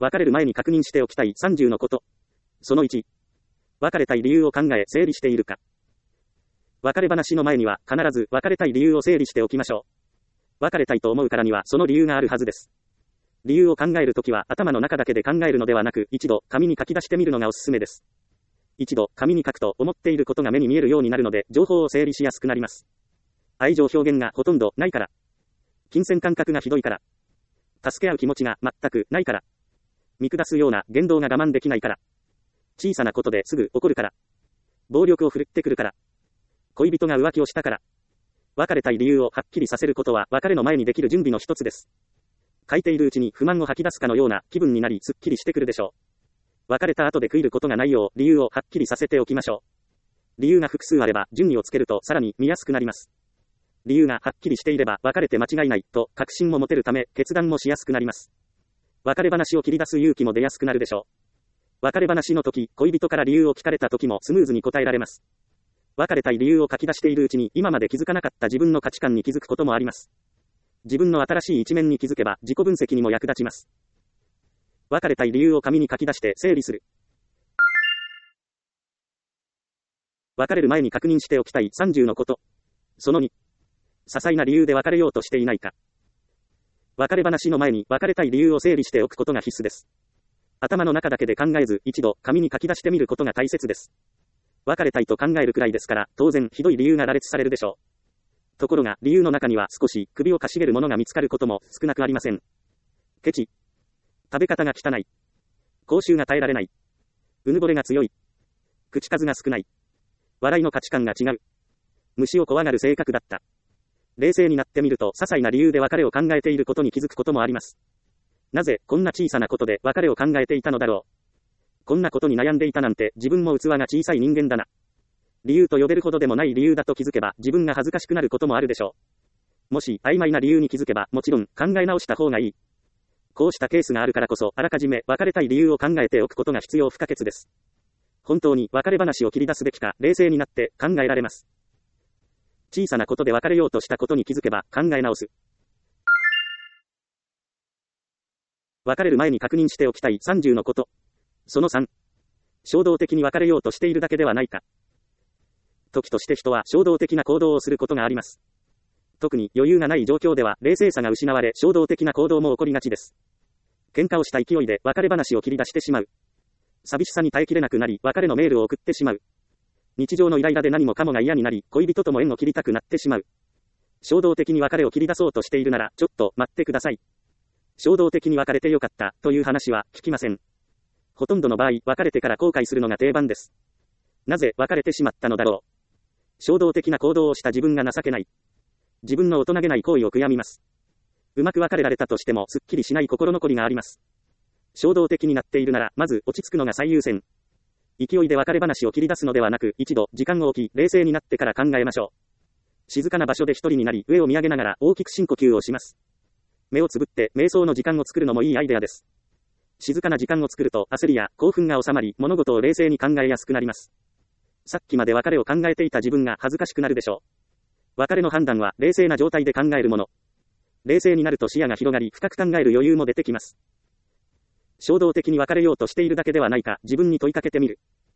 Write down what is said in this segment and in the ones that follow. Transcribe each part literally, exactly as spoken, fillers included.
別れる前に確認しておきたいさんじゅうのこと。そのいち。別れたい理由を考え整理しているか。別れ話の前には必ず別れたい理由を整理しておきましょう。別れたいと思うからにはその理由があるはずです。理由を考えるときは頭の中だけで考えるのではなく、一度紙に書き出してみるのがおすすめです。一度紙に書くと思っていることが目に見えるようになるので、情報を整理しやすくなります。愛情表現がほとんどないから。金銭感覚がひどいから。助け合う気持ちが全くないから。見下すような言動が我慢できないから。小さなことですぐ怒るから。暴力を振るってくるから。恋人が浮気をしたから。別れたい理由をはっきりさせることは別れの前にできる準備の一つです。書いているうちに不満を吐き出すかのような気分になりすっきりしてくるでしょう。別れた後で悔いることがないよう理由をはっきりさせておきましょう。理由が複数あれば順位をつけるとさらに見やすくなります。理由がはっきりしていれば別れて間違いないと確信も持てるため決断もしやすくなります。別れ話を切り出す勇気も出やすくなるでしょう。別れ話の時、恋人から理由を聞かれた時もスムーズに答えられます。別れたい理由を書き出しているうちに今まで気づかなかった自分の価値観に気づくこともあります。自分の新しい一面に気づけば自己分析にも役立ちます。別れたい理由を紙に書き出して整理する。別れる前に確認しておきたいさんじゅうのこと。そのに。些細な理由で別れようとしていないか。別れ話の前に別れたい理由を整理しておくことが必須です。頭の中だけで考えず一度紙に書き出してみることが大切です。別れたいと考えるくらいですから当然ひどい理由が羅列されるでしょう。ところが、理由の中には少し首をかしげるものが見つかることも少なくありません。ケチ。食べ方が汚い。口臭が耐えられない。うぬぼれが強い。口数が少ない。笑いの価値観が違う。虫を怖がる性格だった。冷静になってみると、些細な理由で別れを考えていることに気づくこともあります。なぜ、こんな小さなことで別れを考えていたのだろう。こんなことに悩んでいたなんて自分も器が小さい人間だな。理由と呼べるほどでもない理由だと気づけば自分が恥ずかしくなることもあるでしょう。もし曖昧な理由に気づけばもちろん考え直した方がいい。こうしたケースがあるからこそあらかじめ別れたい理由を考えておくことが必要不可欠です。本当に別れ話を切り出すべきか冷静になって考えられます。小さなことで別れようとしたことに気づけば考え直す。別れる前に確認しておきたいさんじゅうのこと。そのさん。衝動的に別れようとしているだけではないか。時として人は衝動的な行動をすることがあります。特に余裕がない状況では冷静さが失われ衝動的な行動も起こりがちです。喧嘩をした勢いで別れ話を切り出してしまう。寂しさに耐えきれなくなり別れのメールを送ってしまう。日常のイライラで何もかもが嫌になり恋人とも縁を切りたくなってしまう。衝動的に別れを切り出そうとしているならちょっと待ってください。衝動的に別れてよかったという話は聞きません。ほとんどの場合別れてから後悔するのが定番です。なぜ別れてしまったのだろう。衝動的な行動をした自分が情けない。自分の大人げない行為を悔やみます。うまく別れられたとしてもすっきりしない心残りがあります。衝動的になっているならまず落ち着くのが最優先。勢いで別れ話を切り出すのではなく一度時間を置き冷静になってから考えましょう。静かな場所で一人になり上を見上げながら大きく深呼吸をします。目をつぶって瞑想の時間を作るのもいいアイデアです。静かな時間を作ると焦りや興奮が収まり物事を冷静に考えやすくなります。さっきまで別れを考えていた自分が恥ずかしくなるでしょう。別れの判断は冷静な状態で考えるもの。冷静になると視野が広がり深く考える余裕も出てきます。衝動的に別れようとしているだけではないか自分に問いかけてみる。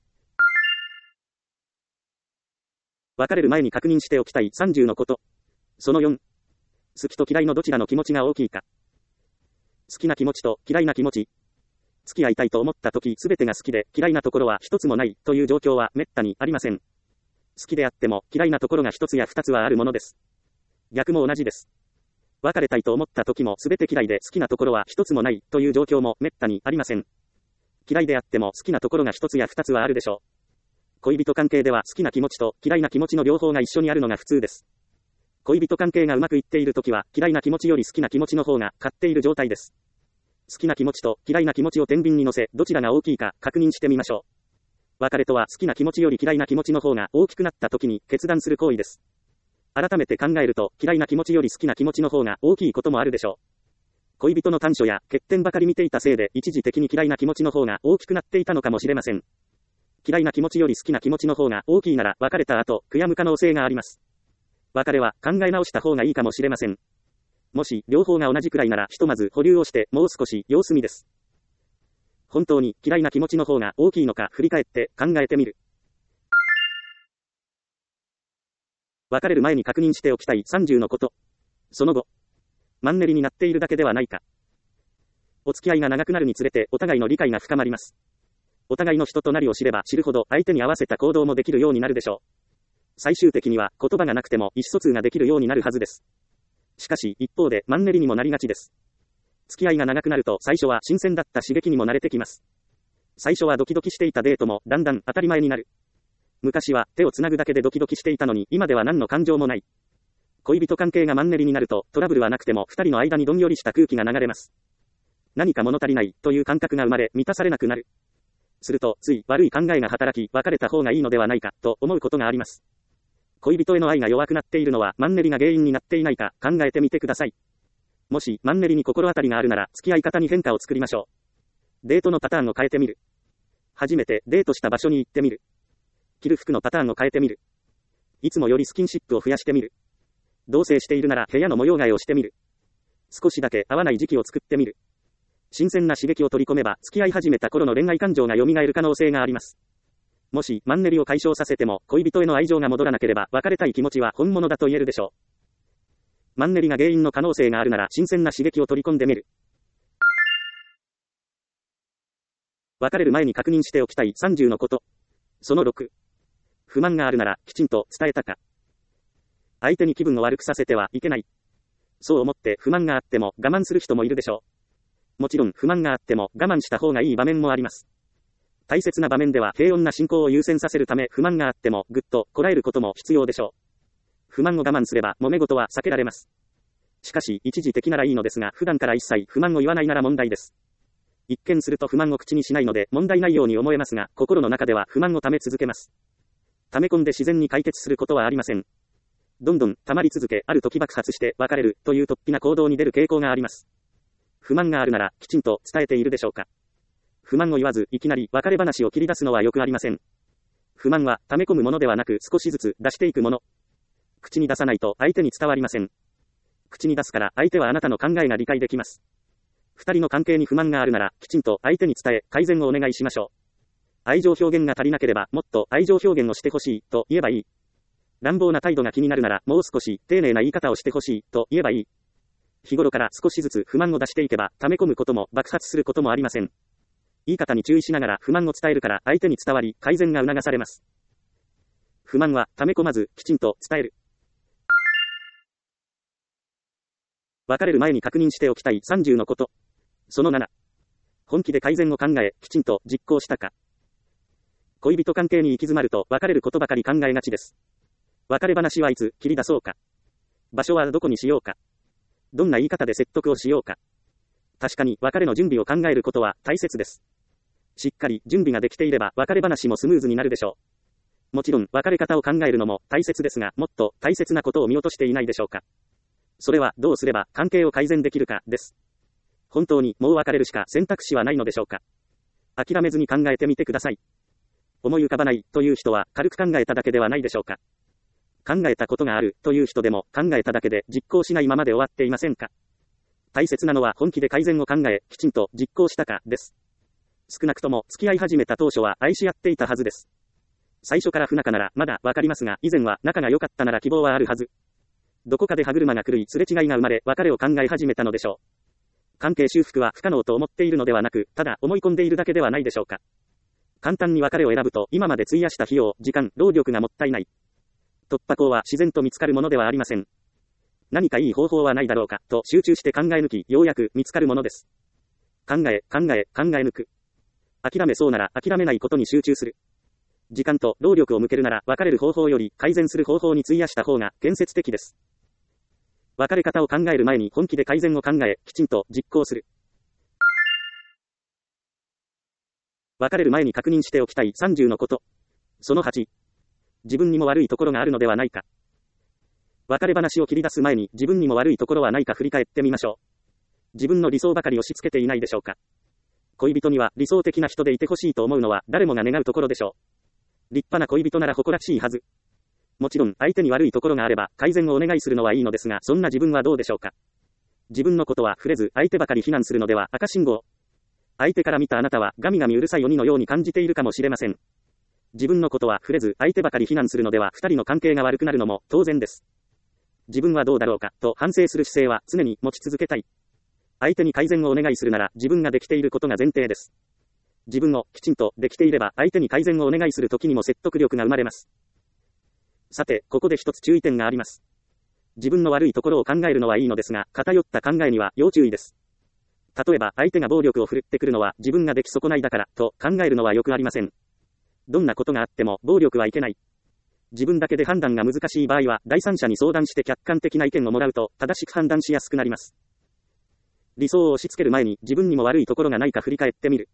別れる前に確認しておきたいさんじゅうのこと。そのよん。好きと嫌いのどちらの気持ちが大きいか。好きな気持ちと嫌いな気持ち。付き合いたいと思った時すべてが好きで嫌いなところは一つもないという状況はめったにありません。好きであっても嫌いなところが一つや二つはあるものです。逆も同じです。別れたいと思った時もすべて嫌いで好きなところは一つもないという状況もめったにありません。嫌いであっても好きなところが一つや二つはあるでしょう。恋人関係では好きな気持ちと嫌いな気持ちの両方が一緒にあるのが普通です。恋人関係がうまくいっている時は嫌いな気持ちより好きな気持ちの方が勝っている状態です。好きな気持ちと嫌いな気持ちを天秤に乗せ、どちらが大きいか確認してみましょう。別れとは好きな気持ちより嫌いな気持ちの方が大きくなった時に決断する行為です。改めて考えると嫌いな気持ちより好きな気持ちの方が大きいこともあるでしょう。恋人の短所や欠点ばかり見ていたせいで一時的に嫌いな気持ちの方が大きくなっていたのかもしれません。嫌いな気持ちより好きな気持ちの方が大きいなら別れた後悔やむ可能性があります。別れは考え直した方がいいかもしれません。もし両方が同じくらいならひとまず保留をしてもう少し様子見です。 本当に嫌いな気持ちの方が大きいのか振り返って考えてみる。別れる前に確認しておきたいさんじゅうのこと。その後、マンネリになっているだけではないか。お付き合いが長くなるにつれてお互いの理解が深まります。お互いの人となりを知れば知るほど相手に合わせた行動もできるようになるでしょう。最終的には言葉がなくても意思疎通ができるようになるはずです。しかし一方でマンネリにもなりがちです。付き合いが長くなると最初は新鮮だった刺激にも慣れてきます。最初はドキドキしていたデートもだんだん当たり前になる。昔は手をつなぐだけでドキドキしていたのに今では何の感情もない。恋人関係がマンネリになるとトラブルはなくても二人の間にどんよりした空気が流れます。何か物足りないという感覚が生まれ満たされなくなる。するとつい悪い考えが働き別れた方がいいのではないかと思うことがあります。恋人への愛が弱くなっているのはマンネリが原因になっていないか考えてみてください。もしマンネリに心当たりがあるなら付き合い方に変化を作りましょう。デートのパターンを変えてみる。初めてデートした場所に行ってみる。着る服のパターンを変えてみる。いつもよりスキンシップを増やしてみる。同棲しているなら部屋の模様替えをしてみる。少しだけ合わない時期を作ってみる。新鮮な刺激を取り込めば付き合い始めた頃の恋愛感情が蘇る可能性があります。もしマンネリを解消させても恋人への愛情が戻らなければ別れたい気持ちは本物だと言えるでしょう。マンネリが原因の可能性があるなら新鮮な刺激を取り込んでみる。別れる前に確認しておきたいさんじゅうのこと。そのろく。不満があるならきちんと伝えたか。相手に気分を悪くさせてはいけない。そう思って不満があっても我慢する人もいるでしょう。もちろん不満があっても我慢した方がいい場面もあります。大切な場面では平穏な進行を優先させるため不満があってもぐっとこらえることも必要でしょう。不満を我慢すれば揉め事は避けられます。しかし一時的ならいいのですが普段から一切不満を言わないなら問題です。一見すると不満を口にしないので問題ないように思えますが心の中では不満を溜め続けます。溜め込んで自然に解決することはありません。どんどん溜まり続けある時爆発して別れるという突飛な行動に出る傾向があります。不満があるならきちんと伝えているでしょうか。不満を言わずいきなり別れ話を切り出すのはよくありません。不満は溜め込むものではなく少しずつ出していくもの。口に出さないと相手に伝わりません。口に出すから相手はあなたの考えが理解できます。二人の関係に不満があるならきちんと相手に伝え改善をお願いしましょう。愛情表現が足りなければもっと愛情表現をしてほしいと言えばいい。乱暴な態度が気になるならもう少し丁寧な言い方をしてほしいと言えばいい。日頃から少しずつ不満を出していけば溜め込むことも爆発することもありません。言い方に注意しながら不満を伝えるから相手に伝わり改善が促されます。不満は溜め込まずきちんと伝える。別れる前に確認しておきたいさんじゅうのこと。そのなな。本気で改善を考えきちんと実行したか。恋人関係に行き詰まると別れることばかり考えがちです。別れ話はいつ切り出そうか。場所はどこにしようか。どんな言い方で説得をしようか。確かに別れの準備を考えることは大切です。しっかり準備ができていれば別れ話もスムーズになるでしょう。もちろん別れ方を考えるのも大切ですがもっと大切なことを見落としていないでしょうか。それはどうすれば関係を改善できるかです。本当にもう別れるしか選択肢はないのでしょうか。諦めずに考えてみてください。思い浮かばないという人は軽く考えただけではないでしょうか。考えたことがあるという人でも考えただけで実行しないままで終わっていませんか。大切なのは本気で改善を考えきちんと実行したかです。少なくとも付き合い始めた当初は愛し合っていたはずです。最初から不仲ならまだわかりますが以前は仲が良かったなら希望はあるはず。どこかで歯車が狂いすれ違いが生まれ別れを考え始めたのでしょう。関係修復は不可能と思っているのではなくただ思い込んでいるだけではないでしょうか。簡単に別れを選ぶと今まで費やした費用、時間、労力がもったいない。突破口は自然と見つかるものではありません。何かいい方法はないだろうかと集中して考え抜きようやく見つかるものです。考え、考え、考え抜く。諦めそうなら諦めないことに集中する。時間と労力を向けるなら別れる方法より改善する方法に費やした方が建設的です。別れ方を考える前に本気で改善を考えきちんと実行する。別れる前に確認しておきたいさんじゅうのこと。そのはち。自分にも悪いところがあるのではないか。別れ話を切り出す前に自分にも悪いところはないか振り返ってみましょう。自分の理想ばかり押し付けていないでしょうか。恋人には理想的な人でいてほしいと思うのは誰もが願うところでしょう。立派な恋人なら誇らしいはず。もちろん相手に悪いところがあれば改善をお願いするのはいいのですがそんな自分はどうでしょうか。自分のことは触れず相手ばかり非難するのでは赤信号。 相手から見たあなたはガミガミうるさい鬼のように感じているかもしれません。自分のことは触れず相手ばかり非難するのでは二人の関係が悪くなるのも当然です。自分はどうだろうかと反省する姿勢は常に持ち続けたい。相手に改善をお願いするなら自分ができていることが前提です。自分をきちんとできていれば相手に改善をお願いするときにも説得力が生まれます。さて、ここで一つ注意点があります。自分の悪いところを考えるのはいいのですが、偏った考えには要注意です。例えば、相手が暴力を振るってくるのは自分ができ損ないだからと考えるのはよくありません。どんなことがあっても暴力はいけない。自分だけで判断が難しい場合は、第三者に相談して客観的な意見をもらうと、正しく判断しやすくなります。理想を押し付ける前に、自分にも悪いところがないか振り返ってみる。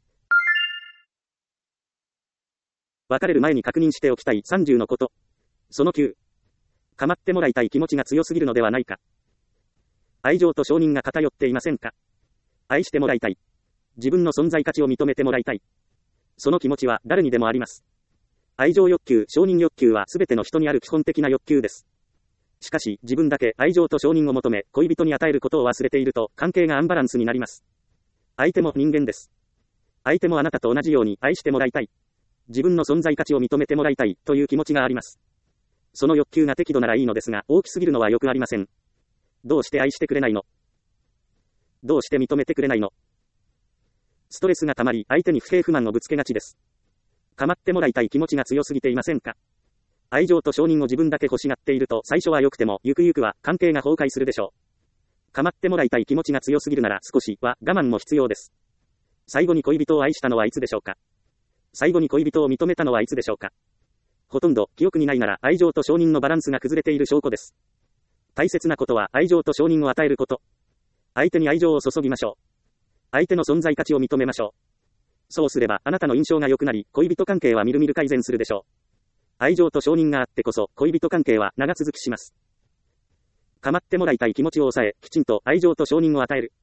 別れる前に確認しておきたいさんじゅうのこと。そのきゅう。構ってもらいたい気持ちが強すぎるのではないか。愛情と承認が偏っていませんか。愛してもらいたい。自分の存在価値を認めてもらいたい。その気持ちは誰にでもあります。愛情欲求、承認欲求はすべての人にある基本的な欲求です。しかし、自分だけ愛情と承認を求め、恋人に与えることを忘れていると、関係がアンバランスになります。相手も人間です。相手もあなたと同じように愛してもらいたい。自分の存在価値を認めてもらいたいという気持ちがあります。その欲求が適度ならいいのですが、大きすぎるのはよくありません。どうして愛してくれないの？どうして認めてくれないの？ストレスが溜まり、相手に不平不満をぶつけがちです。構ってもらいたい気持ちが強すぎていませんか？愛情と承認を自分だけ欲しがっていると、最初は良くても、ゆくゆくは関係が崩壊するでしょう。構ってもらいたい気持ちが強すぎるなら少しは我慢も必要です。最後に恋人を愛したのはいつでしょうか？最後に恋人を認めたのはいつでしょうか？ほとんど記憶にないなら愛情と承認のバランスが崩れている証拠です。大切なことは愛情と承認を与えること。相手に愛情を注ぎましょう。相手の存在価値を認めましょう。そうすればあなたの印象が良くなり、恋人関係はみるみる改善するでしょう。愛情と承認があってこそ恋人関係は長続きします。構ってもらいたい気持ちを抑え、きちんと愛情と承認を与える。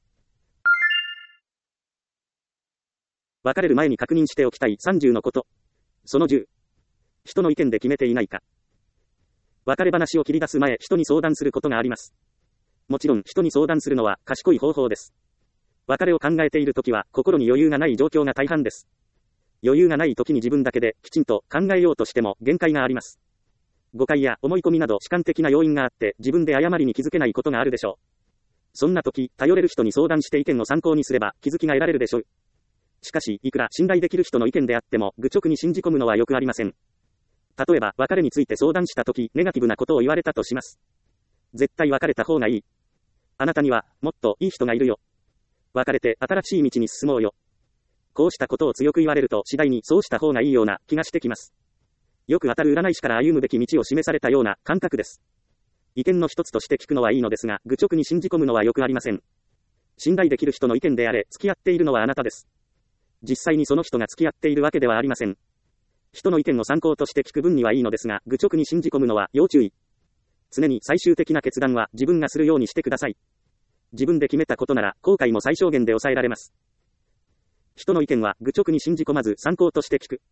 別れる前に確認しておきたいさんじゅうのこと。そのじゅう。人の意見で決めていないか。別れ話を切り出す前、人に相談することがあります。もちろん人に相談するのは賢い方法です。別れを考えているときは心に余裕がない状況が大半です。余裕がないときに自分だけできちんと考えようとしても限界があります。誤解や思い込みなど主観的な要因があって自分で誤りに気づけないことがあるでしょう。そんなとき、頼れる人に相談して意見を参考にすれば気づきが得られるでしょう。しかし、いくら信頼できる人の意見であっても愚直に信じ込むのはよくありません。例えば、別れについて相談したとき、ネガティブなことを言われたとします。絶対別れた方がいい。あなたには、もっといい人がいるよ。別れて新しい道に進もうよ。こうしたことを強く言われると次第にそうした方がいいような気がしてきます。よく当たる占い師から歩むべき道を示されたような感覚です。意見の一つとして聞くのはいいのですが、愚直に信じ込むのはよくありません。信頼できる人の意見であれ、付き合っているのはあなたです。実際にその人が付き合っているわけではありません。人の意見を参考として聞く分にはいいのですが、愚直に信じ込むのは要注意。常に最終的な決断は自分がするようにしてください。自分で決めたことなら後悔も最小限で抑えられます。人の意見は愚直に信じ込まず参考として聞く。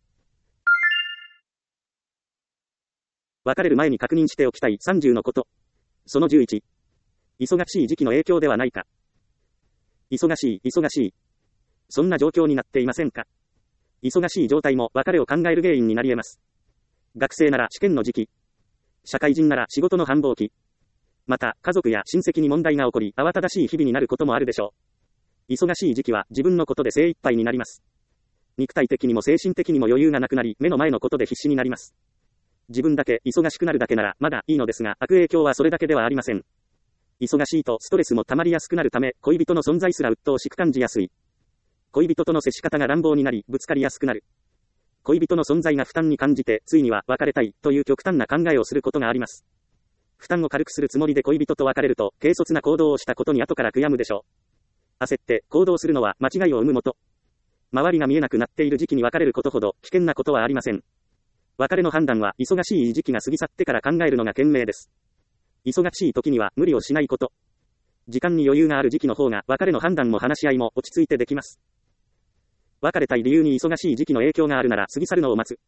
別れる前に確認しておきたいさんじゅうのこと。そのじゅういち。忙しい時期の影響ではないか。忙しい、忙しい。そんな状況になっていませんか。忙しい状態も別れを考える原因になり得ます。学生なら試験の時期。社会人なら仕事の繁忙期。また、家族や親戚に問題が起こり、慌ただしい日々になることもあるでしょう。忙しい時期は自分のことで精一杯になります。肉体的にも精神的にも余裕がなくなり、目の前のことで必死になります。自分だけ忙しくなるだけならまだいいのですが、悪影響はそれだけではありません。忙しいとストレスも溜まりやすくなるため、恋人の存在すら鬱陶しく感じやすい。恋人との接し方が乱暴になり、ぶつかりやすくなる。恋人の存在が負担に感じて、ついには別れたいという極端な考えをすることがあります。負担を軽くするつもりで恋人と別れると、軽率な行動をしたことに後から悔やむでしょう。焦って行動するのは間違いを生むもと。周りが見えなくなっている時期に別れることほど危険なことはありません。別れの判断は忙しい時期が過ぎ去ってから考えるのが賢明です。忙しい時には無理をしないこと。時間に余裕がある時期の方が別れの判断も話し合いも落ち着いてできます。別れたい理由に忙しい時期の影響があるなら過ぎ去るのを待つ。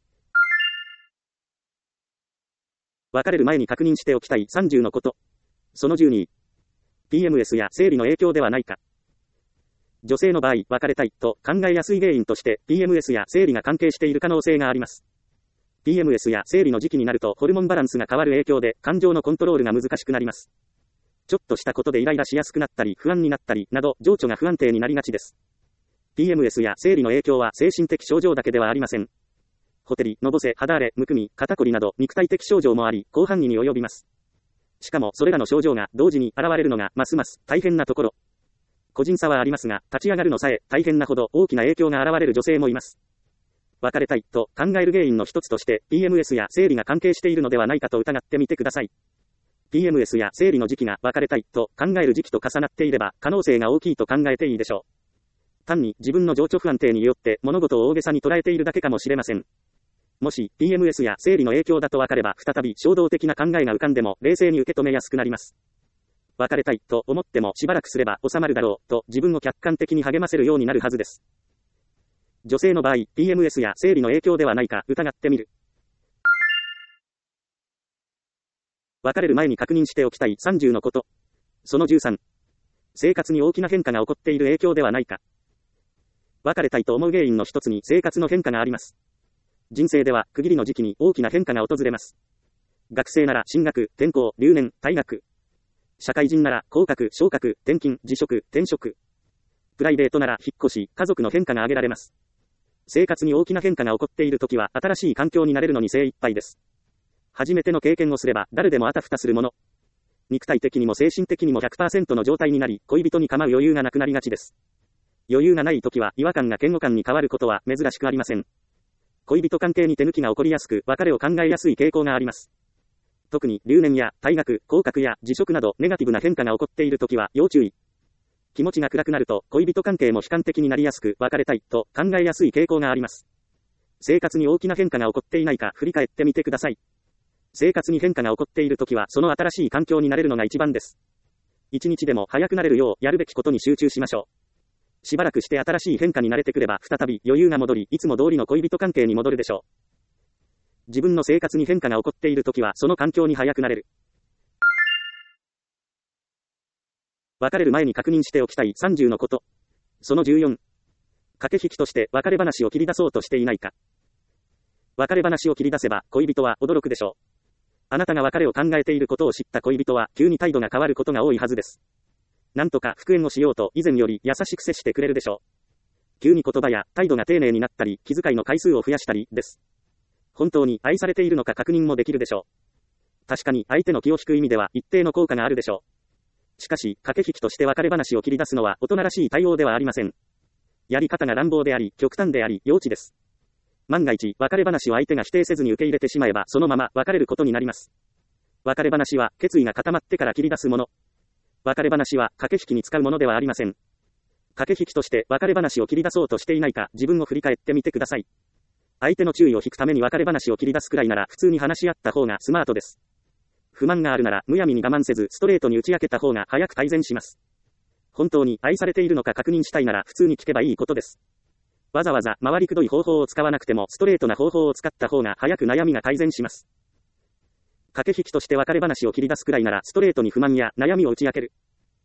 別れる前に確認しておきたいさんじゅうのこと。そのじゅうに。ピーエムエス や生理の影響ではないか。 女性の場合、別れたいと考えやすい原因として ピーエムエス や生理が関係している可能性があります。ピーエムエス や生理の時期になるとホルモンバランスが変わる影響で感情のコントロールが難しくなります。ちょっとしたことでイライラしやすくなったり不安になったりなど情緒が不安定になりがちです。ピーエムエス や生理の影響は精神的症状だけではありません。ほてり、のぼせ、肌荒れ、むくみ、肩こりなど肉体的症状もあり、広範囲に及びます。しかもそれらの症状が同時に現れるのがますます大変なところ。個人差はありますが、立ち上がるのさえ大変なほど大きな影響が現れる女性もいます。別れたいと考える原因の一つとして ピーエムエス や生理が関係しているのではないかと疑ってみてください。ピーエムエス や生理の時期が別れたいと考える時期と重なっていれば可能性が大きいと考えていいでしょう。単に自分の情緒不安定によって物事を大げさに捉えているだけかもしれません。もし ピーエムエス や生理の影響だと分かれば再び衝動的な考えが浮かんでも冷静に受け止めやすくなります。別れたいと思ってもしばらくすれば収まるだろうと自分を客観的に励ませるようになるはずです。女性の場合、ピーエムエス や生理の影響ではないか疑ってみる。別れる前に確認しておきたいさんじゅうのこと。そのじゅうさん。生活に大きな変化が起こっている影響ではないか。別れたいと思う原因の一つに生活の変化があります。人生では区切りの時期に大きな変化が訪れます。学生なら進学、転校、留年、退学。社会人なら降格、昇格、転勤、辞職、転職。プライベートなら引っ越し、家族の変化が挙げられます。生活に大きな変化が起こっているときは新しい環境に慣れるのに精一杯です。初めての経験をすれば誰でもあたふたするもの。肉体的にも精神的にも ひゃくパーセント の状態になり、恋人に構う余裕がなくなりがちです。余裕がないときは違和感が嫌悪感に変わることは珍しくありません。恋人関係に手抜きが起こりやすく、別れを考えやすい傾向があります。特に留年や退学、降格や辞職などネガティブな変化が起こっているときは要注意。気持ちが暗くなると恋人関係も悲観的になりやすく別れたいと考えやすい傾向があります。生活に大きな変化が起こっていないか振り返ってみてください。生活に変化が起こっているときはその新しい環境に慣れるのが一番です。一日でも早くなれるようやるべきことに集中しましょう。しばらくして新しい変化に慣れてくれば再び余裕が戻り、いつも通りの恋人関係に戻るでしょう。自分の生活に変化が起こっているときはその環境に早くなれる。別れる前に確認しておきたいさんじゅうのこと。そのじゅうよん。駆け引きとして別れ話を切り出そうとしていないか。別れ話を切り出せば恋人は驚くでしょう。あなたが別れを考えていることを知った恋人は急に態度が変わることが多いはずです。なんとか復縁をしようと以前より優しく接してくれるでしょう。急に言葉や態度が丁寧になったり、気遣いの回数を増やしたりです。本当に愛されているのか確認もできるでしょう。確かに相手の気を引く意味では一定の効果があるでしょう。しかし、駆け引きとして別れ話を切り出すのは大人らしい対応ではありません。やり方が乱暴であり、極端であり、幼稚です。万が一、別れ話を相手が否定せずに受け入れてしまえば、そのまま別れることになります。別れ話は、決意が固まってから切り出すもの。別れ話は、駆け引きに使うものではありません。駆け引きとして別れ話を切り出そうとしていないか、自分を振り返ってみてください。相手の注意を引くために別れ話を切り出すくらいなら、普通に話し合った方がスマートです。不満があるなら、むやみに我慢せず、ストレートに打ち明けた方が早く改善します。本当に愛されているのか確認したいなら、普通に聞けばいいことです。わざわざ回りくどい方法を使わなくても、ストレートな方法を使った方が早く悩みが改善します。駆け引きとして別れ話を切り出すくらいなら、ストレートに不満や悩みを打ち明ける。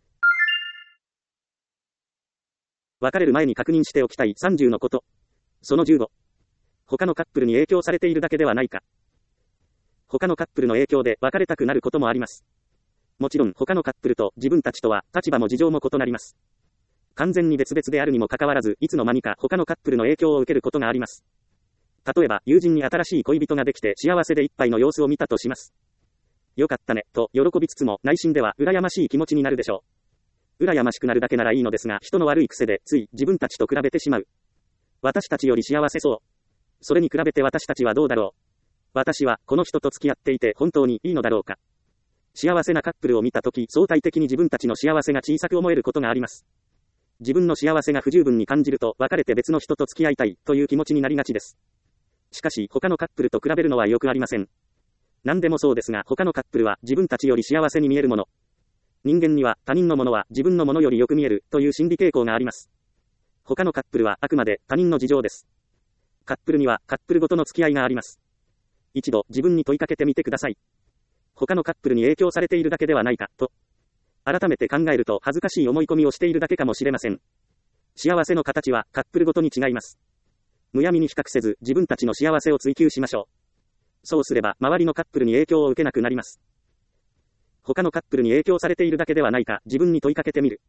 別れる前に確認しておきたいさんじゅうのこと。そのじゅうご。他のカップルに影響されているだけではないか。他のカップルの影響で別れたくなることもあります。もちろん他のカップルと自分たちとは立場も事情も異なります。完全に別々であるにもかかわらず、いつの間にか他のカップルの影響を受けることがあります。例えば、友人に新しい恋人ができて幸せでいっぱいの様子を見たとします。よかったね、と喜びつつも内心では羨ましい気持ちになるでしょう。羨ましくなるだけならいいのですが、人の悪い癖でつい自分たちと比べてしまう。私たちより幸せそう。それに比べて私たちはどうだろう。私はこの人と付き合っていて本当にいいのだろうか。幸せなカップルを見たとき、相対的に自分たちの幸せが小さく思えることがあります。自分の幸せが不十分に感じると、別れて別の人と付き合いたいという気持ちになりがちです。しかし、他のカップルと比べるのはよくありません。何でもそうですが、他のカップルは自分たちより幸せに見えるもの。人間には他人のものは自分のものよりよく見えるという心理傾向があります。他のカップルはあくまで他人の事情です。カップルにはカップルごとの付き合いがあります。一度自分に問いかけてみてください。他のカップルに影響されているだけではないかと。改めて考えると恥ずかしい思い込みをしているだけかもしれません。 幸せの形はカップルごとに違います。むやみに比較せず自分たちの幸せを追求しましょう。そうすれば周りのカップルに影響を受けなくなります。他のカップルに影響されているだけではないか自分に問いかけてみる。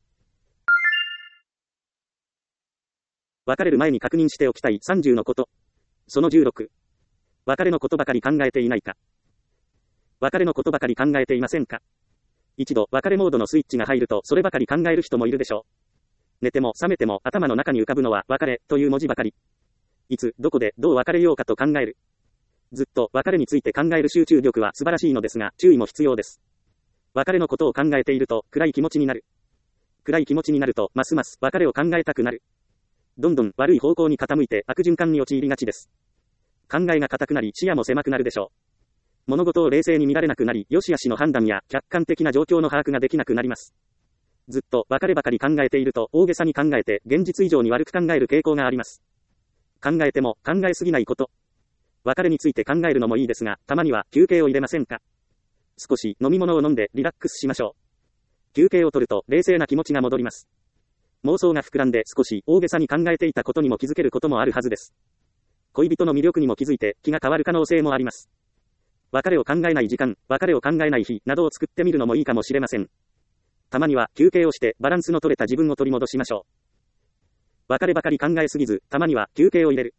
別れる前に確認しておきたいさんじゅうのこと。そのじゅうろく。別れのことばかり考えていないか。別れのことばかり考えていませんか。一度別れモードのスイッチが入るとそればかり考える人もいるでしょう。寝ても覚めても頭の中に浮かぶのは別れという文字ばかり。いつどこでどう別れようかと考える。ずっと別れについて考える集中力は素晴らしいのですが注意も必要です。別れのことを考えていると暗い気持ちになる。暗い気持ちになるとますます別れを考えたくなる。どんどん悪い方向に傾いて悪循環に陥りがちです。考えが固くなり視野も狭くなるでしょう。物事を冷静に見られなくなり、良し悪しの判断や客観的な状況の把握ができなくなります。ずっと別ればかり考えていると大げさに考えて現実以上に悪く考える傾向があります。考えても考えすぎないこと。別れについて考えるのもいいですが、たまには休憩を入れませんか。少し飲み物を飲んでリラックスしましょう。休憩を取ると冷静な気持ちが戻ります。妄想が膨らんで少し大げさに考えていたことにも気づけることもあるはずです。恋人の魅力にも気づいて気が変わる可能性もあります。別れを考えない時間、別れを考えない日などを作ってみるのもいいかもしれません。たまには休憩をしてバランスの取れた自分を取り戻しましょう。別ればかり考えすぎず、たまには休憩を入れる。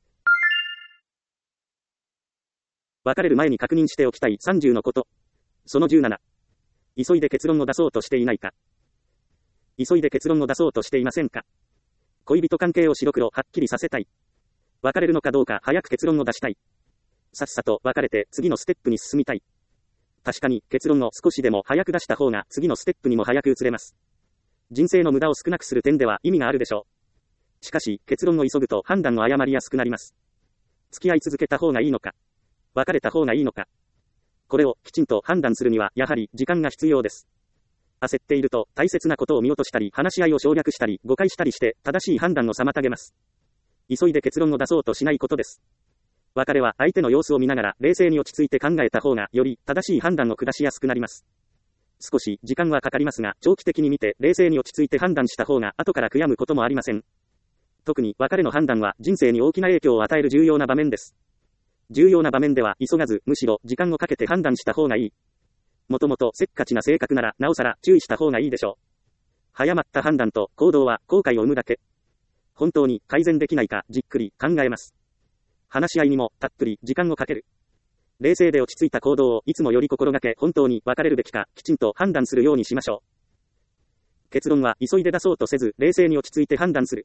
別れる前に確認しておきたいさんじゅうのこと。そのじゅうなな。急いで結論を出そうとしていないか。急いで結論を出そうとしていませんか。恋人関係を白黒はっきりさせたい。別れるのかどうか早く結論を出したい。さっさと別れて次のステップに進みたい。確かに結論を少しでも早く出した方が次のステップにも早く移れます。人生の無駄を少なくする点では意味があるでしょう。しかし結論を急ぐと判断を誤りやすくなります。付き合い続けた方がいいのか、別れた方がいいのか。これをきちんと判断するにはやはり時間が必要です。焦っていると大切なことを見落としたり話し合いを省略したり誤解したりして正しい判断を妨げます。急いで結論を出そうとしないことです。別れは相手の様子を見ながら冷静に落ち着いて考えた方がより正しい判断を下しやすくなります。少し時間はかかりますが長期的に見て冷静に落ち着いて判断した方が後から悔やむこともありません。特に別れの判断は人生に大きな影響を与える重要な場面です。重要な場面では急がずむしろ時間をかけて判断した方がいい。もともとせっかちな性格ならなおさら注意した方がいいでしょう。早まった判断と行動は後悔を生むだけ。本当に改善できないかじっくり考えます。話し合いにもたっぷり時間をかける。冷静で落ち着いた行動をいつもより心がけ本当に別れるべきかきちんと判断するようにしましょう。結論は急いで出そうとせず冷静に落ち着いて判断する。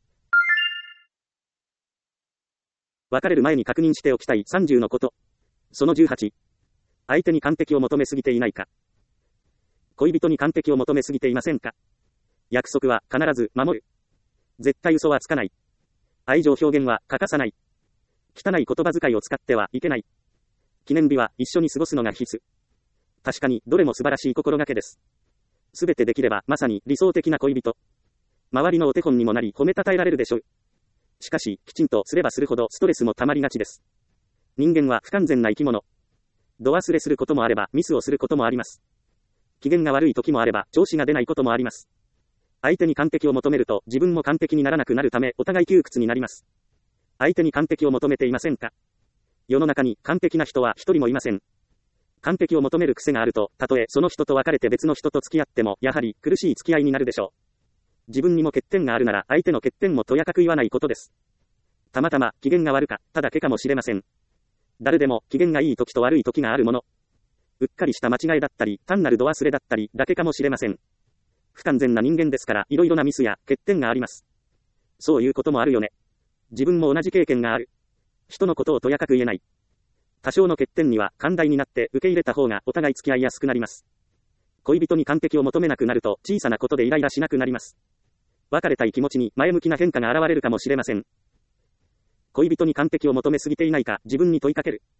別れる前に確認しておきたいさんじゅうのこと。そのじゅうはち。相手に完璧を求めすぎていないか。恋人に完璧を求めすぎていませんか。約束は必ず守る。絶対嘘はつかない。愛情表現は欠かさない。汚い言葉遣いを使ってはいけない。記念日は一緒に過ごすのが必須。確かにどれも素晴らしい心がけです。すべてできればまさに理想的な恋人。周りのお手本にもなり褒めたたえられるでしょう。しかしきちんとすればするほどストレスもたまりがちです。人間は不完全な生き物。度忘れすることもあればミスをすることもあります。機嫌が悪い時もあれば調子が出ないこともあります。相手に完璧を求めると自分も完璧にならなくなるためお互い窮屈になります。相手に完璧を求めていませんか。世の中に完璧な人は一人もいません。完璧を求める癖があると、たとえその人と別れて別の人と付き合ってもやはり苦しい付き合いになるでしょう。自分にも欠点があるなら相手の欠点もとやかく言わないことです。たまたま機嫌が悪かっただけかもしれません。誰でも機嫌がいい時と悪い時があるもの。うっかりした間違いだったり単なる度忘れだったりだけかもしれません。不完全な人間ですからいろいろなミスや欠点があります。そういうこともあるよね。自分も同じ経験がある。人のことをとやかく言えない。多少の欠点には寛大になって受け入れた方がお互い付き合いやすくなります。恋人に完璧を求めなくなると小さなことでイライラしなくなります。別れたい気持ちに前向きな変化が現れるかもしれません。恋人に完璧を求めすぎていないか自分に問いかける。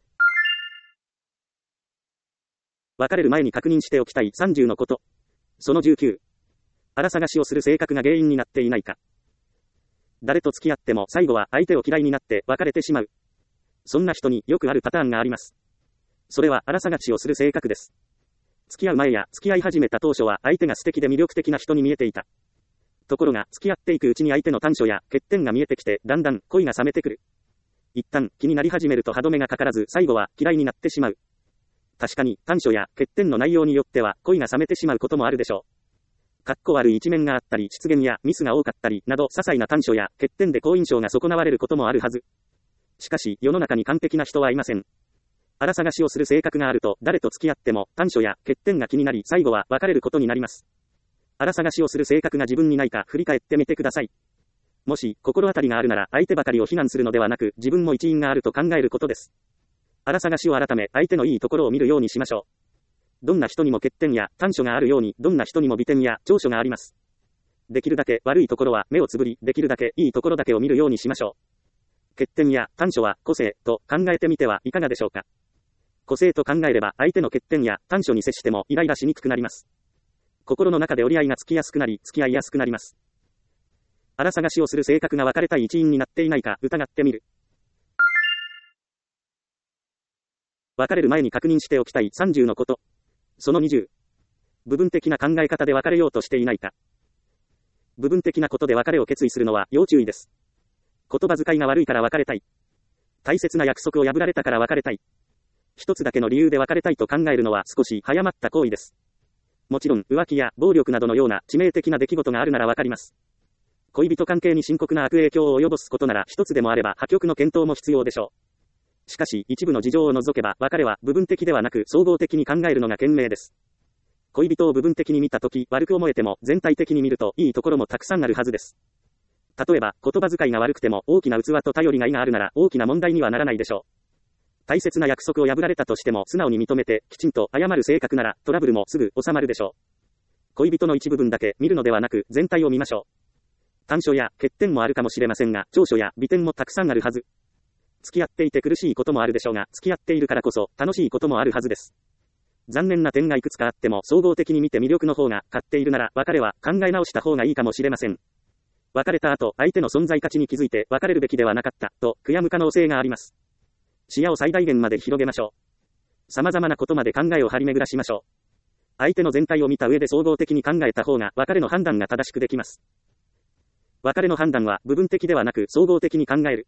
別れる前に確認しておきたいさんじゅうのこと。そのじゅうきゅう。あら探しをする性格が原因になっていないか。誰と付き合っても最後は相手を嫌いになって別れてしまう。そんな人によくあるパターンがあります。それはあら探しをする性格です。付き合う前や付き合い始めた当初は相手が素敵で魅力的な人に見えていた。 ところが、付き合っていくうちに相手の短所や欠点が見えてきて、だんだん恋が冷めてくる。一旦気になり始めると歯止めがかからず、最後は嫌いになってしまう。確かに、短所や欠点の内容によっては、恋が冷めてしまうこともあるでしょう。かっこ悪い一面があったり、失言やミスが多かったり、など、些細な短所や欠点で好印象が損なわれることもあるはず。しかし、世の中に完璧な人はいません。荒探しをする性格があると、誰と付き合っても、短所や欠点が気になり、最後は別れることになります。荒探しをする性格が自分にないか、振り返ってみてください。もし、心当たりがあるなら、相手ばかりを非難するのではなく、自分も一因があると考えることです。荒探しを改め、相手のいいところを見るようにしましょう。どんな人にも欠点や短所があるように、どんな人にも美点や長所があります。できるだけ悪いところは目をつぶり、できるだけいいところだけを見るようにしましょう。欠点や短所は個性と考えてみてはいかがでしょうか。個性と考えれば、相手の欠点や短所に接してもイライラしにくくなります。心の中で折り合いがつきやすくなり、付き合いやすくなります。荒探しをする性格が別れたい一因になっていないか疑ってみる。別れる前に確認しておきたいさんじゅうのこと。そのにじゅう。部分的な考え方で別れようとしていないか。部分的なことで別れを決意するのは要注意です。言葉遣いが悪いから別れたい。大切な約束を破られたから別れたい。一つだけの理由で別れたいと考えるのは少し早まった行為です。もちろん浮気や暴力などのような致命的な出来事があるならわかります。恋人関係に深刻な悪影響を及ぼすことなら一つでもあれば破局の検討も必要でしょう。しかし、一部の事情を除けば、別れは部分的ではなく総合的に考えるのが賢明です。恋人を部分的に見たとき、悪く思えても、全体的に見ると、いいところもたくさんあるはずです。例えば、言葉遣いが悪くても、大きな器と頼りがいがあるなら、大きな問題にはならないでしょう。大切な約束を破られたとしても、素直に認めて、きちんと謝る性格なら、トラブルもすぐ収まるでしょう。恋人の一部分だけ見るのではなく、全体を見ましょう。短所や欠点もあるかもしれませんが、長所や美点もたくさんあるはず。付き合っていて苦しいこともあるでしょうが、付き合っているからこそ楽しいこともあるはずです。残念な点がいくつかあっても総合的に見て魅力の方が勝っているなら、別れは考え直した方がいいかもしれません。別れた後、相手の存在価値に気づいて別れるべきではなかったと悔やむ可能性があります。視野を最大限まで広げましょう。様々なことまで考えを張り巡らしましょう。相手の全体を見た上で総合的に考えた方が別れの判断が正しくできます。別れの判断は部分的ではなく総合的に考える。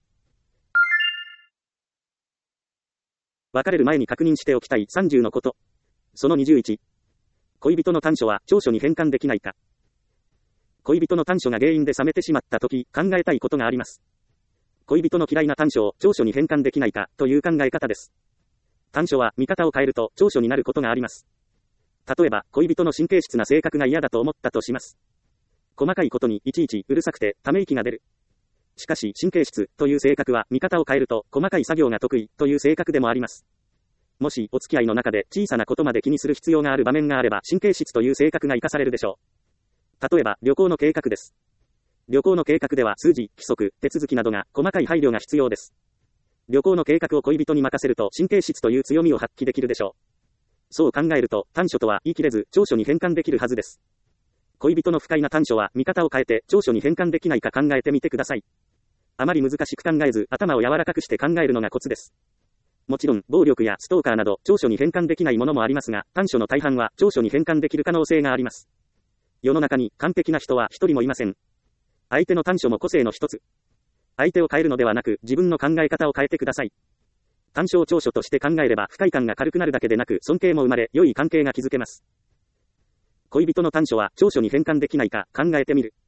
別れる前に確認しておきたいさんじゅうのこと。そのにじゅういち。恋人の短所は長所に変換できないか。恋人の短所が原因で冷めてしまったとき、考えたいことがあります。恋人の嫌いな短所を長所に変換できないかという考え方です。短所は見方を変えると長所になることがあります。例えば、恋人の神経質な性格が嫌だと思ったとします。細かいことにいちいちうるさくてため息が出る。しかし、神経質という性格は見方を変えると細かい作業が得意という性格でもあります。もし、お付き合いの中で小さなことまで気にする必要がある場面があれば、神経質という性格が活かされるでしょう。例えば、旅行の計画です。旅行の計画では数字、規則、手続きなどが細かい配慮が必要です。旅行の計画を恋人に任せると神経質という強みを発揮できるでしょう。そう考えると、短所とは言い切れず長所に変換できるはずです。恋人の不快な短所は見方を変えて長所に変換できないか考えてみてください。あまり難しく考えず頭を柔らかくして考えるのがコツです。もちろん暴力やストーカーなど長所に変換できないものもありますが、短所の大半は長所に変換できる可能性があります。世の中に完璧な人は一人もいません。相手の短所も個性の一つ。相手を変えるのではなく自分の考え方を変えてください。短所を長所として考えれば不快感が軽くなるだけでなく尊敬も生まれ良い関係が築けます。恋人の短所は長所に変換できないか考えてみる。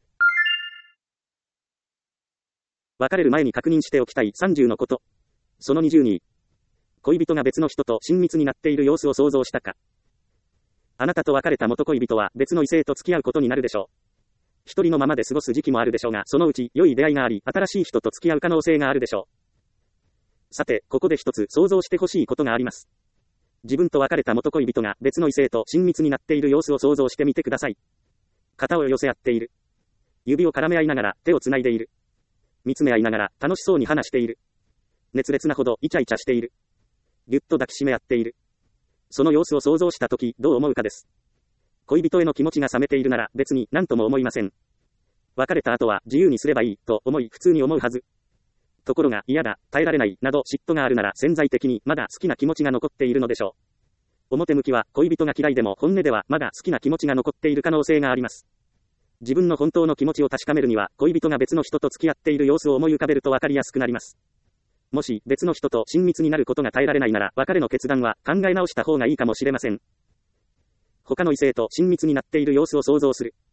別れる前に確認しておきたいさんじゅうのこと。そのにじゅうに。恋人が別の人と親密になっている様子を想像したか。あなたと別れた元恋人は別の異性と付き合うことになるでしょう。一人のままで過ごす時期もあるでしょうが、そのうち良い出会いがあり、新しい人と付き合う可能性があるでしょう。さて、ここで一つ想像してほしいことがあります。自分と別れた元恋人が別の異性と親密になっている様子を想像してみてください。肩を寄せ合っている。指を絡め合いながら手をつないでいる。見つめ合いながら楽しそうに話している。熱烈なほどイチャイチャしている。ぎゅっと抱きしめ合っている。その様子を想像したときどう思うかです。恋人への気持ちが冷めているなら別に何とも思いません。別れた後は自由にすればいいと思い普通に思うはず。ところが嫌だ、耐えられないなど嫉妬があるなら潜在的にまだ好きな気持ちが残っているのでしょう。表向きは恋人が嫌いでも本音ではまだ好きな気持ちが残っている可能性があります。 自分の本当の気持ちを確かめるには、恋人が別の人と付き合っている様子を思い浮かべると分かりやすくなります。もし、別の人と親密になることが耐えられないなら、別れの決断は考え直した方がいいかもしれません。他の異性と親密になっている様子を想像する。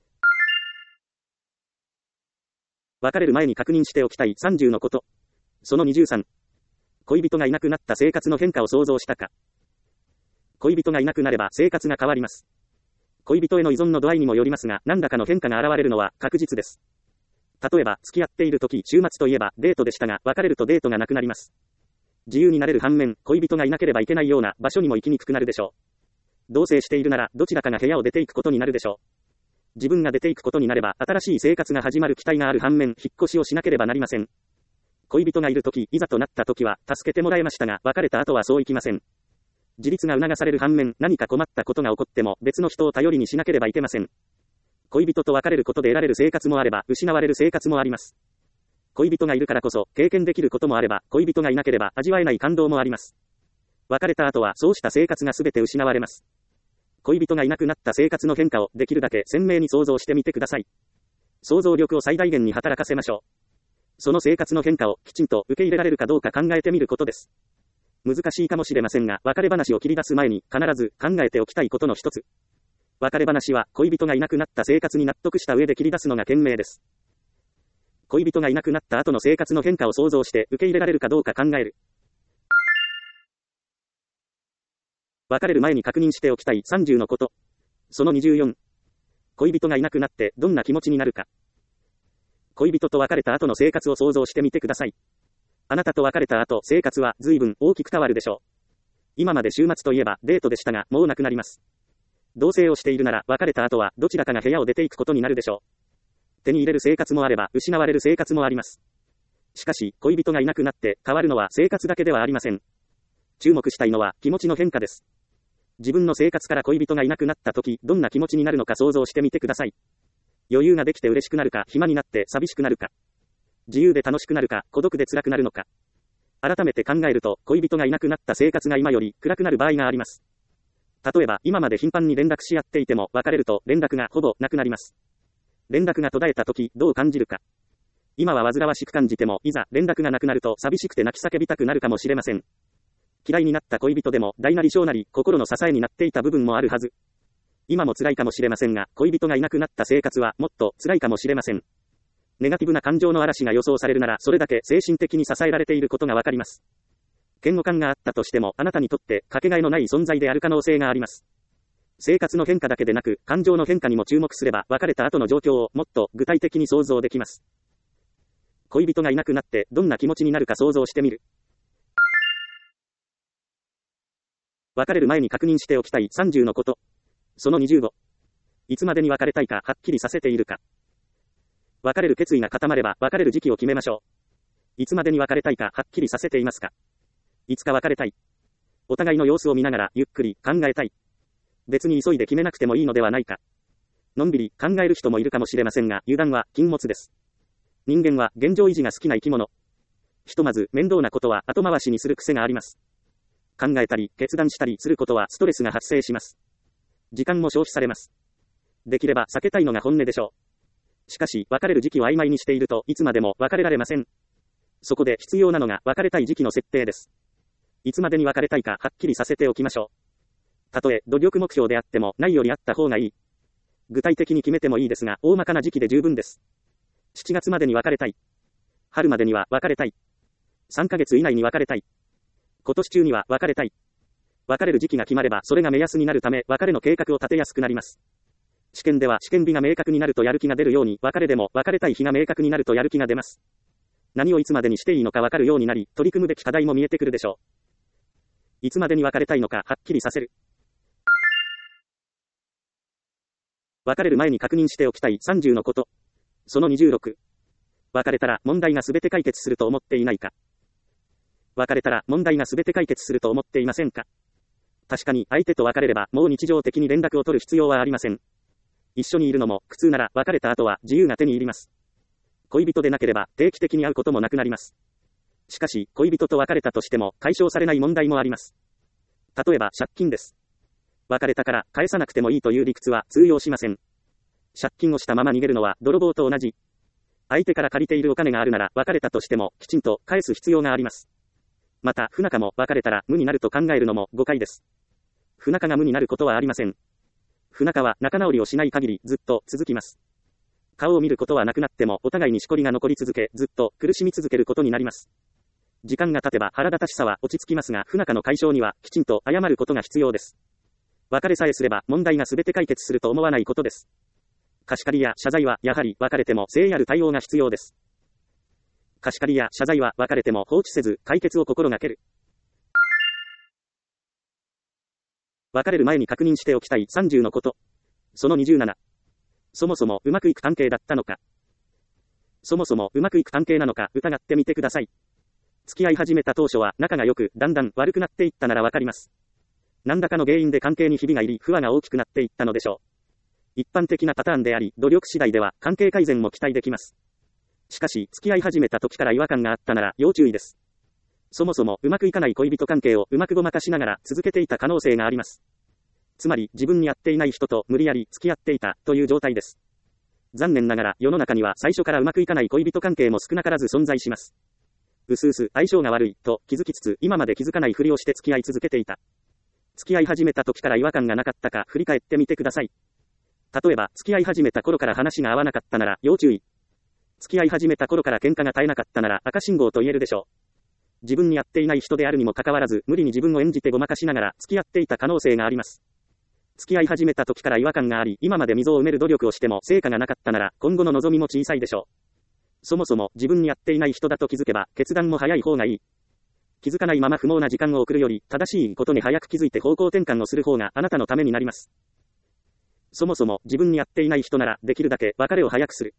別れる前に確認しておきたいさんじゅうのこと。そのにじゅうさん。恋人がいなくなった生活の変化を想像したか。恋人がいなくなれば生活が変わります。恋人への依存の度合いにもよりますが、何らかの変化が現れるのは確実です。例えば、付き合っている時、週末といえばデートでしたが、別れるとデートがなくなります。自由になれる反面、恋人がいなければいけないような場所にも行きにくくなるでしょう。同棲しているなら、どちらかが部屋を出ていくことになるでしょう。自分が出ていくことになれば、新しい生活が始まる期待がある反面、引っ越しをしなければなりません。恋人がいるとき、いざとなったときは、助けてもらえましたが、別れた後はそういきません。自立が促される反面、何か困ったことが起こっても、別の人を頼りにしなければいけません。恋人と別れることで得られる生活もあれば、失われる生活もあります。恋人がいるからこそ、経験できることもあれば、恋人がいなければ味わえない感動もあります。別れた後は、そうした生活がすべて失われます。恋人がいなくなった生活の変化をできるだけ鮮明に想像してみてください。想像力を最大限に働かせましょう。その生活の変化をきちんと受け入れられるかどうか考えてみることです。難しいかもしれませんが、別れ話を切り出す前に必ず考えておきたいことの一つ。別れ話は恋人がいなくなった生活に納得した上で切り出すのが賢明です。恋人がいなくなった後の生活の変化を想像して受け入れられるかどうか考える。別れる前に確認しておきたいさんじゅうのこと。そのにじゅうよん。恋人がいなくなってどんな気持ちになるか。恋人と別れた後の生活を想像してみてください。あなたと別れた後、生活は随分大きく変わるでしょう。今まで週末といえばデートでしたが、もうなくなります。同棲をしているなら、別れた後はどちらかが部屋を出ていくことになるでしょう。手に入れる生活もあれば、失われる生活もあります。しかし、恋人がいなくなって変わるのは生活だけではありません。注目したいのは気持ちの変化です。自分の生活から恋人がいなくなった時、どんな気持ちになるのか想像してみてください。余裕ができて嬉しくなるか、暇になって寂しくなるか。自由で楽しくなるか、孤独で辛くなるのか。改めて考えると、恋人がいなくなった生活が今より暗くなる場合があります。例えば、今まで頻繁に連絡し合っていても、別れると連絡がほぼなくなります。連絡が途絶えた時、どう感じるか。今は煩わしく感じても、いざ連絡がなくなると寂しくて泣き叫びたくなるかもしれません。嫌いになった恋人でも、大なり小なり、心の支えになっていた部分もあるはず。今も辛いかもしれませんが、恋人がいなくなった生活はもっと辛いかもしれません。ネガティブな感情の嵐が予想されるなら、それだけ精神的に支えられていることがわかります。嫌悪感があったとしても、あなたにとってかけがえのない存在である可能性があります。生活の変化だけでなく、感情の変化にも注目すれば、別れた後の状況をもっと具体的に想像できます。恋人がいなくなってどんな気持ちになるか想像してみる。別れる前に確認しておきたいさんじゅうのこと。そのにじゅうご。いつまでに別れたいかはっきりさせているか。別れる決意が固まれば別れる時期を決めましょう。いつまでに別れたいかはっきりさせていますか。いつか別れたい。お互いの様子を見ながらゆっくり考えたい。別に急いで決めなくてもいいのではないか。のんびり考える人もいるかもしれませんが、油断は禁物です。人間は現状維持が好きな生き物。ひとまず面倒なことは後回しにする癖があります。考えたり決断したりすることはストレスが発生します。時間も消費されます。できれば避けたいのが本音でしょう。しかし、別れる時期を曖昧にしているといつまでも別れられません。そこで必要なのが別れたい時期の設定です。いつまでに別れたいかはっきりさせておきましょう。たとえ努力目標であってもないよりあった方がいい。具体的に決めてもいいですが、大まかな時期で十分です。しちがつまでに別れたい。春までには別れたい。さんかげつ以内に別れたい。今年中には別れたい。別れる時期が決まればそれが目安になるため、別れの計画を立てやすくなります。試験では試験日が明確になるとやる気が出るように、別れでも別れたい日が明確になるとやる気が出ます。何をいつまでにしていいのか分かるようになり、取り組むべき課題も見えてくるでしょう。いつまでに別れたいのかはっきりさせる。別れる前に確認しておきたいさんじゅうのこと。そのにじゅうろく。別れたら問題がすべて解決すると思っていないか。別れたら問題がすべて解決すると思っていませんか。確かに相手と別れればもう日常的に連絡を取る必要はありません。一緒にいるのも苦痛なら別れた後は自由が手に入ります。恋人でなければ定期的に会うこともなくなります。しかし恋人と別れたとしても解消されない問題もあります。例えば借金です。別れたから返さなくてもいいという理屈は通用しません。 借金をしたまま逃げるのは泥棒と同じ。相手から借りているお金があるなら別れたとしてもきちんと返す必要があります。また不仲も別れたら無になると考えるのも誤解です。不仲が無になることはありません。不仲は仲直りをしない限りずっと続きます。顔を見ることはなくなってもお互いにしこりが残り続けずっと苦しみ続けることになります。時間が経てば腹立たしさは落ち着きますが不仲の解消にはきちんと謝ることが必要です。別れさえすれば問題が全て解決すると思わないことです。貸し借りや謝罪はやはり別れても誠意ある対応が必要です。貸し借りや謝罪は別れても放置せず解決を心がける。別れる前に確認しておきたいさんじゅうのこと。そのにじゅうなな。そもそもうまくいく関係だったのか。そもそもうまくいく関係なのか疑ってみてください。付き合い始めた当初は仲が良くだんだん悪くなっていったならわかります。何らかの原因で関係にひびが入り不和が大きくなっていったのでしょう。一般的なパターンであり努力次第では関係改善も期待できます。しかし付き合い始めた時から違和感があったなら要注意です。そもそもうまくいかない恋人関係をうまくごまかしながら続けていた可能性があります。つまり自分に合っていない人と無理やり付き合っていたという状態です。残念ながら世の中には最初からうまくいかない恋人関係も少なからず存在します。うすうす相性が悪いと気づきつつ今まで気づかないふりをして付き合い続けていた。付き合い始めた時から違和感がなかったか振り返ってみてください。例えば付き合い始めた頃から話が合わなかったなら要注意。付き合い始めた頃から喧嘩が絶えなかったなら赤信号と言えるでしょう。自分に合っていない人であるにもかかわらず無理に自分を演じてごまかしながら付き合っていた可能性があります。付き合い始めた時から違和感があり今まで溝を埋める努力をしても成果がなかったなら今後の望みも小さいでしょう。そもそも自分に合っていない人だと気づけば決断も早い方がいい。気づかないまま不毛な時間を送るより正しいことに早く気づいて方向転換をする方があなたのためになります。そもそも自分に合っていない人ならできるだけ別れを早くする。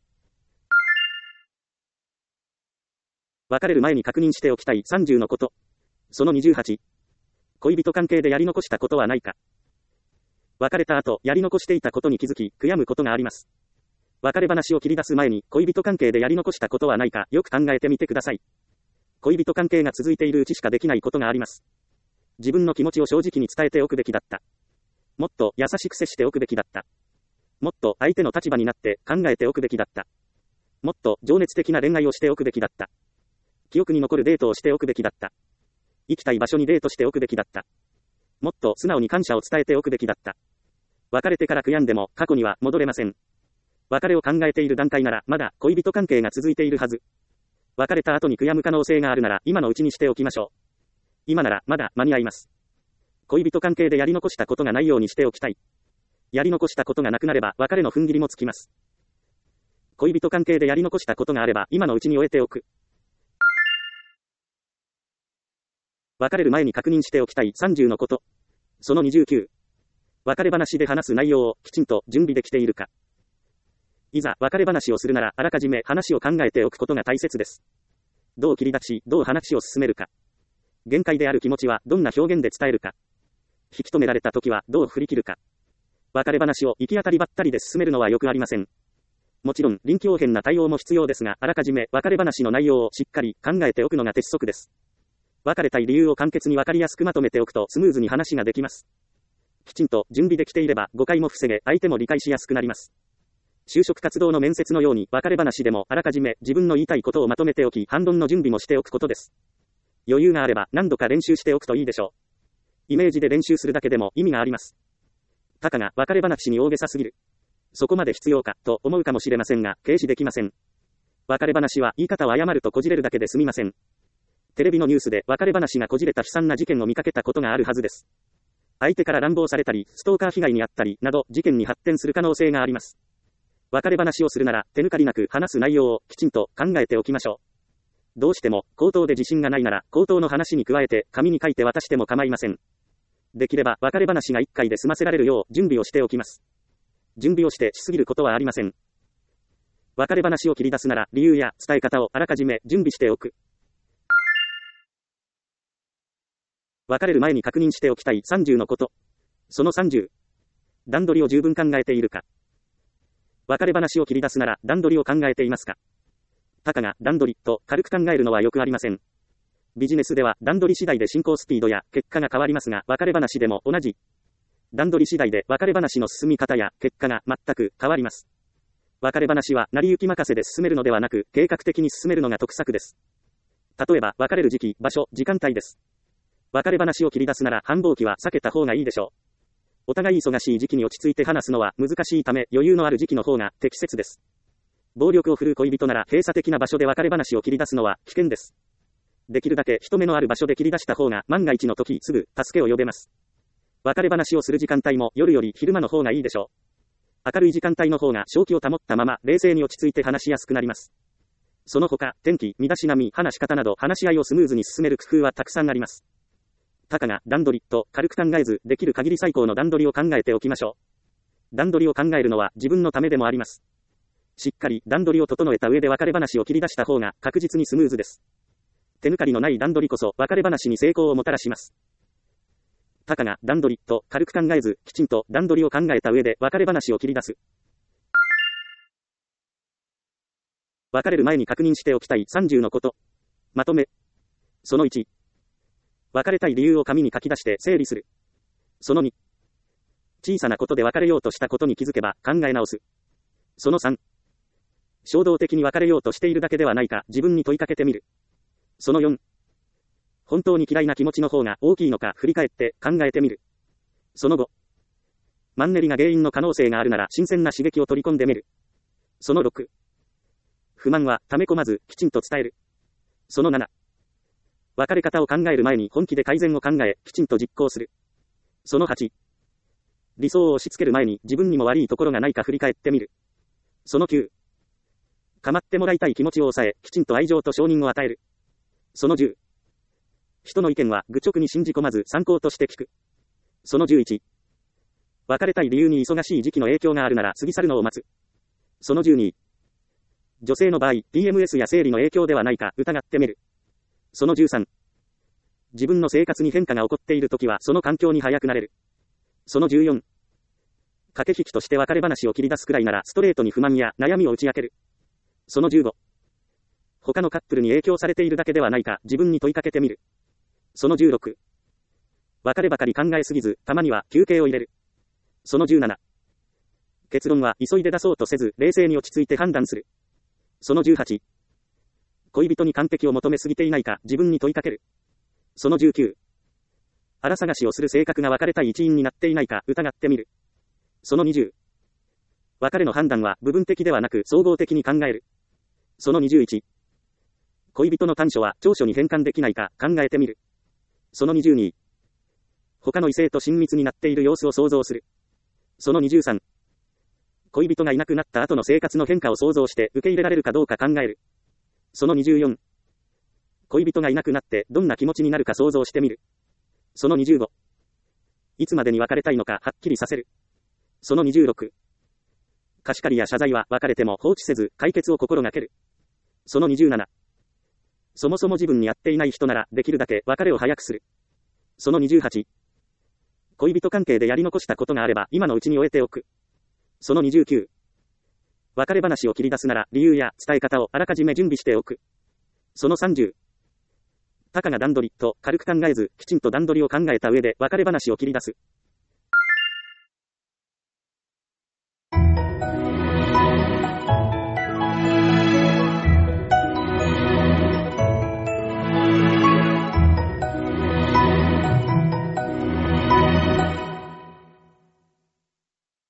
別れる前に確認しておきたいさんじゅうのこと。そのにじゅうはち。恋人関係でやり残したことはないか。別れた後やり残していたことに気づき悔やむことがあります。別れ話を切り出す前に恋人関係でやり残したことはないかよく考えてみてください。恋人関係が続いているうちしかできないことがあります。自分の気持ちを正直に伝えておくべきだった。もっと優しく接しておくべきだった。もっと相手の立場になって考えておくべきだった。もっと情熱的な恋愛をしておくべきだった。記憶に残るデートをしておくべきだった。行きたい場所にデートしておくべきだった。もっと素直に感謝を伝えておくべきだった。別れてから悔やんでも過去には戻れません。別れを考えている段階ならまだ恋人関係が続いているはず。別れた後に悔やむ可能性があるなら今のうちにしておきましょう。今ならまだ間に合います。恋人関係でやり残したことがないようにしておきたい。やり残したことがなくなれば別れの踏ん切りもつきます。恋人関係でやり残したことがあれば今のうちに終えておく。別れる前に確認しておきたいさんじゅうのこと。そのにじゅうきゅう。別れ話で話す内容をきちんと準備できているか。いざ別れ話をするならあらかじめ話を考えておくことが大切です。どう切り出し、どう話を進めるか。限界である気持ちはどんな表現で伝えるか。引き止められた時はどう振り切るか。別れ話を行き当たりばったりで進めるのはよくありません。もちろん臨機応変な対応も必要ですが、あらかじめ別れ話の内容をしっかり考えておくのが鉄則です。別れたい理由を簡潔に分かりやすくまとめておくとスムーズに話ができます。きちんと準備できていれば誤解も防げ、相手も理解しやすくなります。就職活動の面接のように別れ話でもあらかじめ自分の言いたいことをまとめておき、反論の準備もしておくことです。余裕があれば何度か練習しておくといいでしょう。イメージで練習するだけでも意味があります。たかが別れ話に大げさすぎる。そこまで必要かと思うかもしれませんが、軽視できません。別れ話は言い方を誤るとこじれるだけで済みません。テレビのニュースで別れ話がこじれた悲惨な事件を見かけたことがあるはずです。相手から乱暴されたり、ストーカー被害に遭ったりなど事件に発展する可能性があります。別れ話をするなら手抜かりなく話す内容をきちんと考えておきましょう。どうしても口頭で自信がないなら口頭の話に加えて紙に書いて渡しても構いません。できれば別れ話がいっかいで済ませられるよう準備をしておきます。準備をしてしすぎることはありません。別れ話を切り出すなら理由や伝え方をあらかじめ準備しておく。別れる前に確認しておきたいさんじゅうのこと。そのさんじゅう。段取りを十分考えているか。別れ話を切り出すなら段取りを考えていますか。たかが段取りと軽く考えるのはよくありません。ビジネスでは段取り次第で進行スピードや結果が変わりますが、別れ話でも同じ。段取り次第で別れ話の進み方や結果が全く変わります。 別れ話は成り行き任せで進めるのではなく、計画的に進めるのが得策です。例えば、別れる時期、場所、時間帯です。別れ話を切り出すなら繁忙期は避けた方がいいでしょう。お互い忙しい時期に落ち着いて話すのは難しいため、余裕のある時期の方が適切です。暴力を振るう恋人なら閉鎖的な場所で別れ話を切り出すのは危険です。できるだけ人目のある場所で切り出した方が万が一の時すぐ助けを呼べます。別れ話をする時間帯も夜より昼間の方がいいでしょう。明るい時間帯の方が正気を保ったまま冷静に落ち着いて話しやすくなります。その他、天気、身だしなみ、話し方など話し合いをスムーズに進める工夫はたくさんあります。たかが段取りと軽く考えず、できる限り最高の段取りを考えておきましょう。段取りを考えるのは自分のためでもあります。しっかり段取りを整えた上で別れ話を切り出した方が確実にスムーズです。手抜かりのない段取りこそ別れ話に成功をもたらします。たかが段取りと軽く考えず、きちんと段取りを考えた上で別れ話を切り出す。別れる前に確認しておきたいさんじゅうのこと。まとめ。そのいち。別れたい理由を紙に書き出して整理する。そのに。小さなことで別れようとしたことに気づけば考え直す。そのさん。衝動的に別れようとしているだけではないか自分に問いかけてみる。そのよん。本当に嫌いな気持ちの方が大きいのか振り返って考えてみる。そのご。マンネリが原因の可能性があるなら新鮮な刺激を取り込んでみる。そのろく。不満は溜め込まずきちんと伝える。そのなな。別れ方を考える前に本気で改善を考えきちんと実行する。そのはち。理想を押し付ける前に自分にも悪いところがないか振り返ってみる。そのきゅう。構ってもらいたい気持ちを抑えきちんと愛情と承認を与える。そのじゅう。人の意見は愚直に信じ込まず参考として聞く。そのじゅういち。別れたい理由に忙しい時期の影響があるなら過ぎ去るのを待つ。そのじゅうに。女性の場合、ピーエムエス や生理の影響ではないか疑ってみる。そのじゅうさん。自分の生活に変化が起こっているときはその環境に早くなれる。そのじゅうよん。駆け引きとして別れ話を切り出すくらいならストレートに不満や悩みを打ち明ける。そのじゅうご。他のカップルに影響されているだけではないか自分に問いかけてみる。そのじゅうろく。別ればかり考えすぎず、たまには休憩を入れる。そのじゅうなな。結論は急いで出そうとせず、冷静に落ち着いて判断する。そのじゅうはち。恋人に完璧を求めすぎていないか自分に問いかける。そのじゅうきゅう。荒探しをする性格が別れたい一因になっていないか疑ってみる。そのにじゅう。別れの判断は部分的ではなく総合的に考える。そのにじゅういち。恋人の短所は長所に変換できないか考えてみる。そのにじゅうに。他の異性と親密になっている様子を想像する。そのにじゅうさん。恋人がいなくなった後の生活の変化を想像して受け入れられるかどうか考える。そのにじゅうよん。恋人がいなくなってどんな気持ちになるか想像してみる。そのにじゅうご。いつまでに別れたいのかはっきりさせる。そのにじゅうろく。貸し借りや謝罪は別れても放置せず解決を心がける。そのにじゅうなな。そもそも自分に合っていない人ならできるだけ別れを早くする。そのにじゅうはち。恋人関係でやり残したことがあれば今のうちに終えておく。そのにじゅうきゅう。別れ話を切り出すなら理由や伝え方をあらかじめ準備しておく。そのさんじゅう。たかが段取りと軽く考えずきちんと段取りを考えた上で別れ話を切り出す。